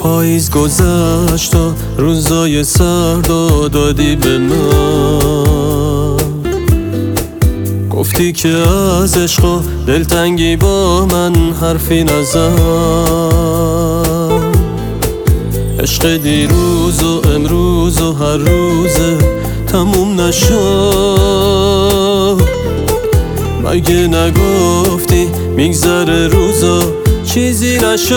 پاییز گذشت و روزای سرد دادی به من، گفتی که از عشق و دلتنگی با من حرفی نزن. عشق دیروز و امروز و هر روزه تموم نشد. مگه نگفتی میگذره روزا چیزی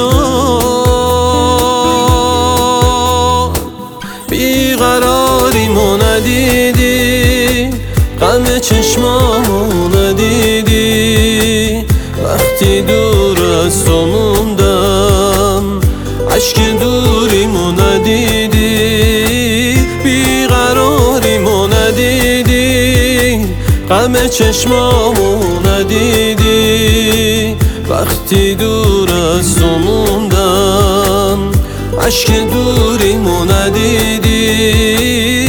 نشد؟ بیقراریمو ندیدی، غم چشمامو ندیدی، وقتی دور از تو موندم عشق دوریمو ندیدی. بیقراریمو ندیدی، غم چشمامو ندیدی، وقتی دور از تو موندم عشق دوریمو ندیدی.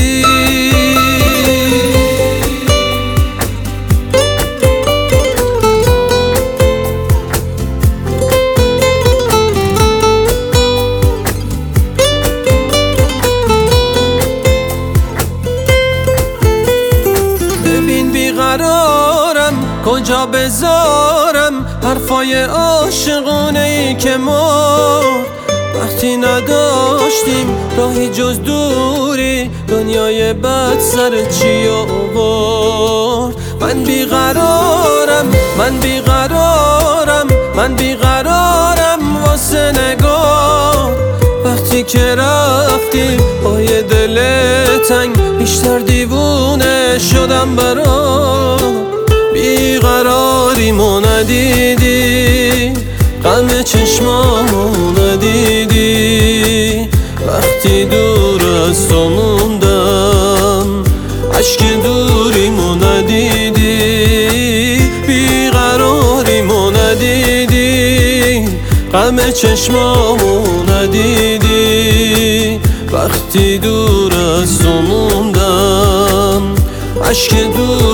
ببین بیقرارم کجا بذارم حرفای عاشقونه ای که ما وقتی نداشتیم راهی جز دوری، دنیای بد سر چی آورد؟ من بیقرارم، من بیقرارم، من بیقرارم واسه نگاه. وقتی که رفتی با یه دل تنگ بیشتر دیوونه شدم برات. بیقراریمو ندیدی، غم چشمامو ندیدی، وقتی دور از تو موندم عشق دوریمو ندیدی. بیقراریمو ندیدی، غم چشمامو ندیدی، وقتی دور از تو موندم عشق